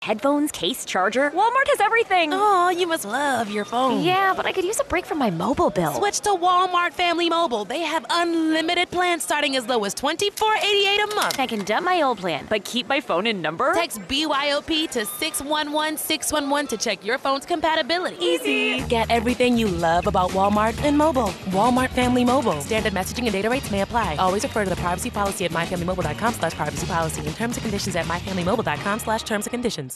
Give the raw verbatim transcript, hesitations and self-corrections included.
Headphones, case, charger. Walmart has everything. Oh, you must love your phone. Yeah, but I could use a break from my mobile bill. Switch to Walmart Family Mobile. They have unlimited plans starting as low as twenty-four eighty-eight a month. I can dump my old plan, but keep my phone and number? Text B Y O P to six one one six one one to check your phone's compatibility. Easy. Get everything you love about Walmart in mobile. Walmart Family Mobile. Standard messaging and data rates may apply. Always refer to the privacy policy at myfamilymobile.com slash privacy policy and terms and conditions at myfamilymobile.com slash terms and conditions.